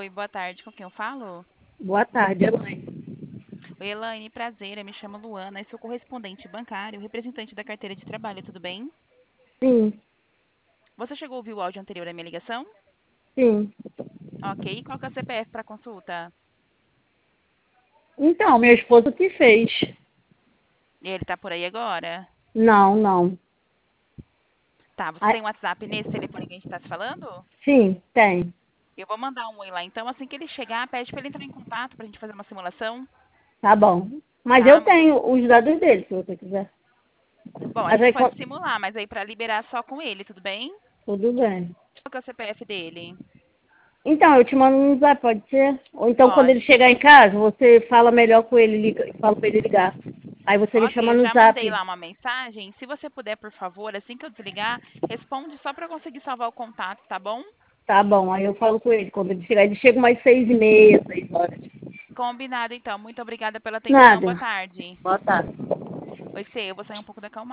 Oi, boa tarde. Com quem eu falo? Boa tarde, Elaine. Oi, Elaine, prazer. Eu me chamo Luana e sou correspondente bancário, representante da carteira de trabalho, tudo bem? Sim, Você chegou a ouvir o áudio anterior à minha ligação? sim. Ok. E qual que é o CPF para consulta? Então, meu esposo que fez. E ele tá por aí agora? Não, não. Tá, você Ah, tem um WhatsApp nesse telefone que a gente tá se falando? sim, tem. Eu vou mandar um oi lá. Então, assim que ele chegar, pede para ele entrar em contato pra gente fazer uma simulação, Tá bom. Mas tá? eu Muito... tenho os dados dele, se você quiser. Bom, a Mas gente aí, pode simular, mas aí para liberar só com ele, tudo bem? tudo bem. Qual que é o CPF dele? Então, eu te mando um zap, pode ser? Ou então, quando ele Pode. chegar em casa, você fala melhor com ele, fala pra ele ligar. Aí você me Ok, chama eu no já mandei zap. lá uma mensagem. Se você puder, por favor, assim que eu desligar, responde só para eu conseguir salvar o contato, tá bom? Tá bom, aí eu falo com ele. Quando ele chegar, ele chega umas 6h30, 6 horas. Combinado, então. Muito obrigada pela atenção. Boa Nada. tarde. Boa tarde. Oi, Cê, eu vou sair um pouco da calma.